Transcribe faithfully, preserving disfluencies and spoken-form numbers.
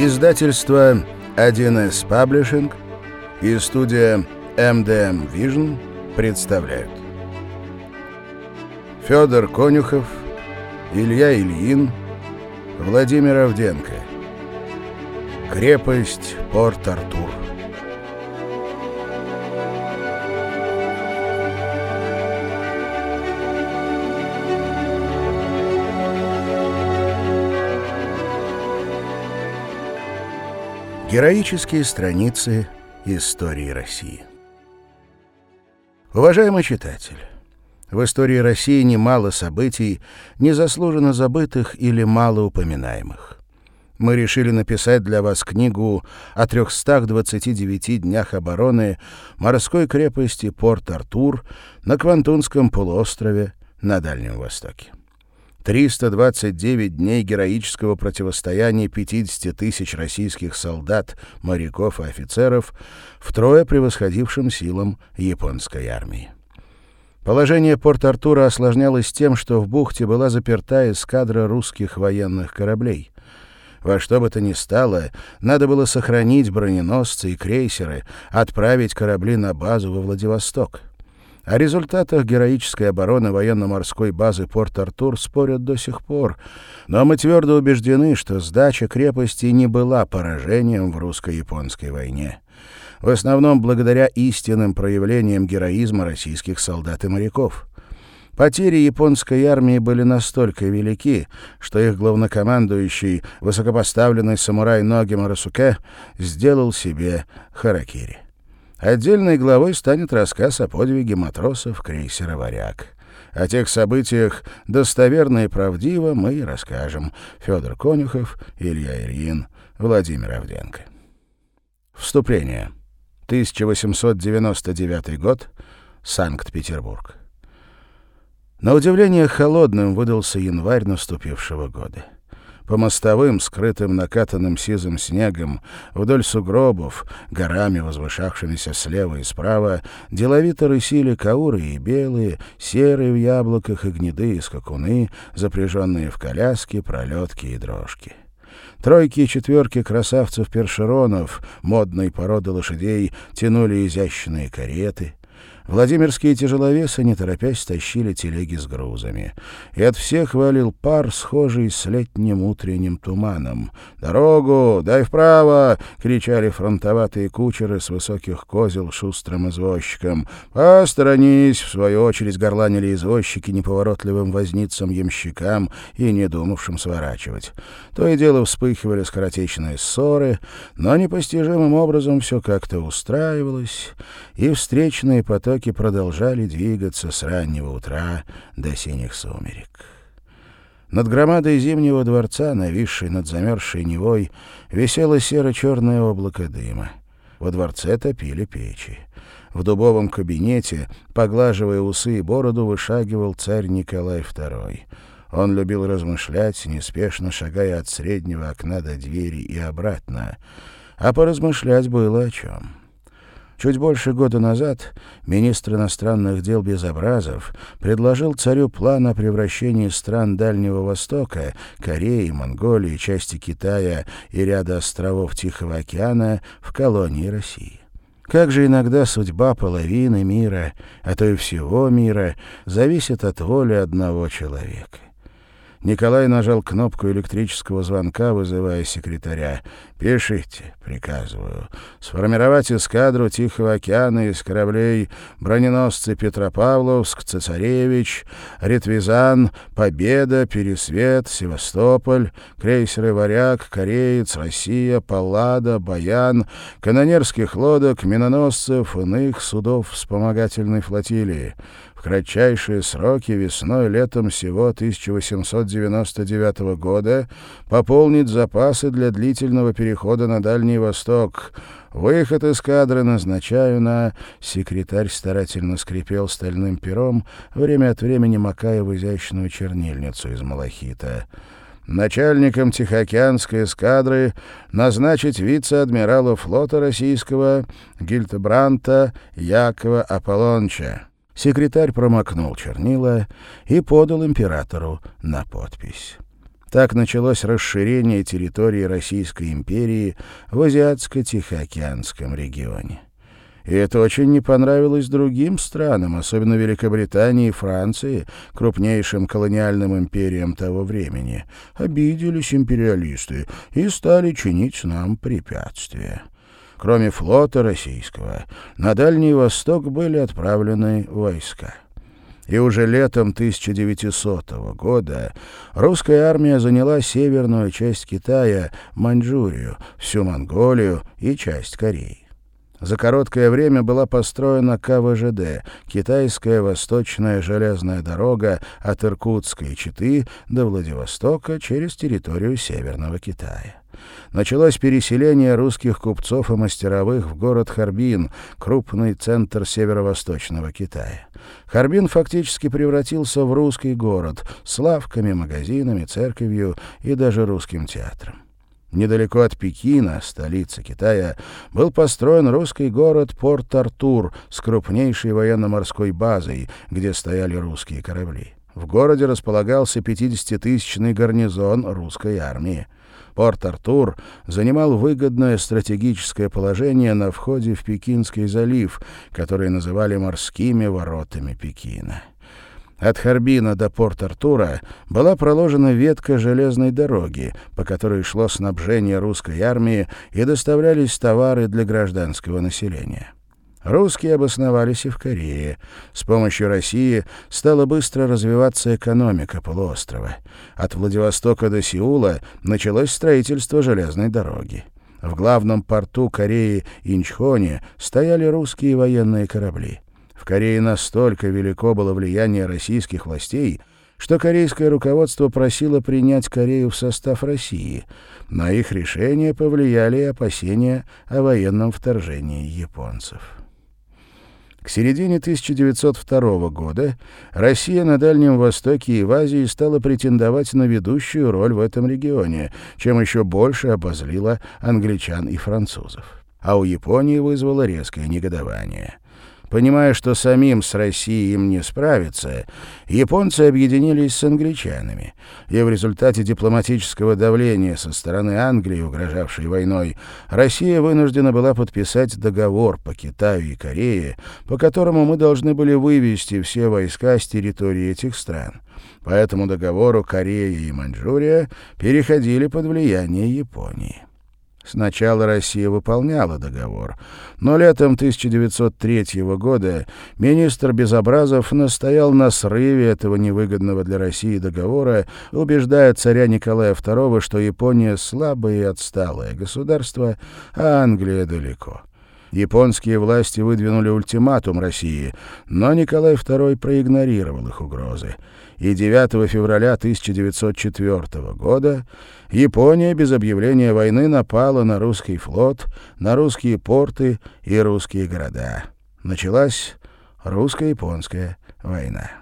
Издательство один эс Publishing и студия эм дэ эм Vision представляют. Федор Конюхов, Илья Ильин, Владимир Авденко. Крепость Порт-Артур. Героические страницы истории России. Уважаемый читатель, в истории России немало событий, незаслуженно забытых или мало упоминаемых. Мы решили написать для вас книгу о трёхстах двадцати девяти днях обороны морской крепости Порт-Артур на Квантунском полуострове на Дальнем Востоке. триста двадцать девять дней героического противостояния пятидесяти тысяч российских солдат, моряков и офицеров, втрое превосходившим силам японской армии. Положение Порт-Артура осложнялось тем, что в бухте была заперта эскадра русских военных кораблей. Во что бы то ни стало, надо было сохранить броненосцы и крейсеры, отправить корабли на базу во Владивосток. О результатах героической обороны военно-морской базы Порт-Артур спорят до сих пор, но мы твердо убеждены, что сдача крепости не была поражением в русско-японской войне. В основном благодаря истинным проявлениям героизма российских солдат и моряков. Потери японской армии были настолько велики, что их главнокомандующий, высокопоставленный самурай Ноги Мурасаке, сделал себе харакири. Отдельной главой станет рассказ о подвиге матросов крейсера «Варяг». О тех событиях достоверно и правдиво мы и расскажем. Федор Конюхов, Илья Ильин, Владимир Авденко. Вступление. тысяча восемьсот девяносто девятый год. Санкт-Петербург. На удивление холодным выдался январь наступившего года. По мостовым, скрытым накатанным сизым снегом, вдоль сугробов, горами, возвышавшимися слева и справа, деловито рысили кауры и белые, серые в яблоках и гнедые скакуны, запряженные в коляски, пролетки и дрожки. Тройки и четверки красавцев-першеронов, модной породы лошадей, тянули изящные кареты. Владимирские тяжеловесы, не торопясь, тащили телеги с грузами. И от всех валил пар, схожий с летним утренним туманом. «Дорогу! Дай вправо!» — кричали фронтоватые кучеры с высоких козел шустрым извозчикам. «Посторонись!» — в свою очередь горланили извозчики неповоротливым возницам-ямщикам и не думавшим сворачивать. То и дело вспыхивали скоротечные ссоры, но непостижимым образом все как-то устраивалось, и встречные потоки продолжали двигаться с раннего утра до синих сумерек. Над громадой Зимнего дворца, нависшей над замерзшей Невой, висело серо-черное облако дыма. Во дворце топили печи. В дубовом кабинете, поглаживая усы и бороду, вышагивал царь Николай второй. Он любил размышлять, неспешно шагая от среднего окна до двери и обратно. А поразмышлять было о чем. Чуть больше года назад министр иностранных дел Безобразов предложил царю план о превращении стран Дальнего Востока, Кореи, Монголии, части Китая и ряда островов Тихого океана в колонии России. Как же иногда судьба половины мира, а то и всего мира, зависит от воли одного человека. Николай нажал кнопку электрического звонка, вызывая секретаря. «Пишите», — приказываю, — «сформировать эскадру Тихого океана из кораблей броненосцы Петропавловск, Цесаревич, Ретвизан, Победа, Пересвет, Севастополь, крейсеры «Варяг», Кореец, Россия, Паллада, Баян, канонерских лодок, миноносцев, иных судов вспомогательной флотилии. В кратчайшие сроки весной-летом сего тысяча восемьсот девяносто девятого года пополнить запасы для длительного перехода на Дальний Восток. Выход эскадры назначаю на...» Секретарь старательно скрипел стальным пером, время от времени макая в изящную чернильницу из малахита. «Начальником Тихоокеанской эскадры назначить вице-адмирала флота российского Гильдебранта Якова Аполлоныча». Секретарь промокнул чернила и подал императору на подпись. Так началось расширение территории Российской империи в Азиатско-Тихоокеанском регионе. И это очень не понравилось другим странам, особенно Великобритании и Франции, крупнейшим колониальным империям того времени. Обиделись империалисты и стали чинить нам препятствия. Кроме флота российского, на Дальний Восток были отправлены войска. И уже летом тысяча девятисотого года русская армия заняла северную часть Китая, Маньчжурию, всю Монголию и часть Кореи. За короткое время была построена ка вэ жэ дэ — Китайская восточная железная дорога от Иркутска и Читы до Владивостока через территорию Северного Китая. Началось переселение русских купцов и мастеровых в город Харбин, крупный центр северо-восточного Китая. Харбин фактически превратился в русский город с лавками, магазинами, церковью и даже русским театром. Недалеко от Пекина, столицы Китая, был построен русский город Порт-Артур с крупнейшей военно-морской базой, где стояли русские корабли. В городе располагался пятидесятитысячный гарнизон русской армии. Порт-Артур занимал выгодное стратегическое положение на входе в Пекинский залив, который называли морскими воротами Пекина. От Харбина до Порт-Артура была проложена ветка железной дороги, по которой шло снабжение русской армии и доставлялись товары для гражданского населения. Русские обосновались и в Корее. С помощью России стала быстро развиваться экономика полуострова. От Владивостока до Сеула началось строительство железной дороги. В главном порту Кореи Инчхоне стояли русские военные корабли. В Корее настолько велико было влияние российских властей, что корейское руководство просило принять Корею в состав России. На их решение повлияли и опасения о военном вторжении японцев. К середине тысяча девятьсот второго года Россия на Дальнем Востоке и в Азии стала претендовать на ведущую роль в этом регионе, чем еще больше обозлила англичан и французов. А у Японии вызвало резкое негодование. Понимая, что самим с Россией им не справиться, японцы объединились с англичанами, и в результате дипломатического давления со стороны Англии, угрожавшей войной, Россия вынуждена была подписать договор по Китаю и Корее, по которому мы должны были вывести все войска с территории этих стран. По этому договору Корея и Маньчжурия переходили под влияние Японии. Сначала Россия выполняла договор, но летом тысяча девятьсот третьего года министр Безобразов настоял на срыве этого невыгодного для России договора, убеждая царя Николая второго, что Япония слабое и отсталое государство, а Англия далеко. Японские власти выдвинули ультиматум России, но Николай второй проигнорировал их угрозы. И девятого февраля тысяча девятьсот четвёртого года Япония без объявления войны напала на русский флот, на русские порты и русские города. Началась русско-японская война.